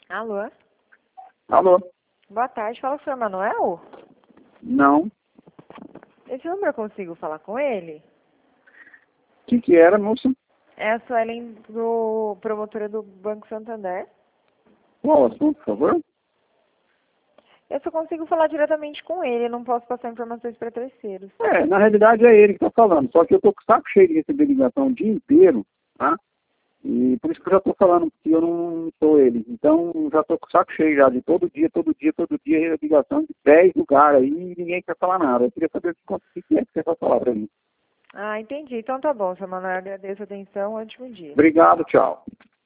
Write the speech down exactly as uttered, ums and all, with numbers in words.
Alô? Alô? Boa tarde, fala com o senhor Manuel? Não. Esse número eu consigo falar com ele? O que que era, moça? É a Suelen, do promotora do Banco Santander. Qual o assunto, por favor? Eu só consigo falar diretamente com ele, não posso passar informações para terceiros. É, na realidade é ele que está falando, só que eu tô com o saco cheio de receber ligação o dia inteiro, tá? E por isso que eu já tô falando que eu não sou ele. Então, já tô com o saco cheio já de todo dia, todo dia, todo dia, ligação de dez lugares aí e ninguém quer falar nada. Eu queria saber o que que é que você vai falar para mim. Ah, entendi. Então tá bom, senhor Manuel, agradeço a atenção, ótimo dia. Obrigado, tchau.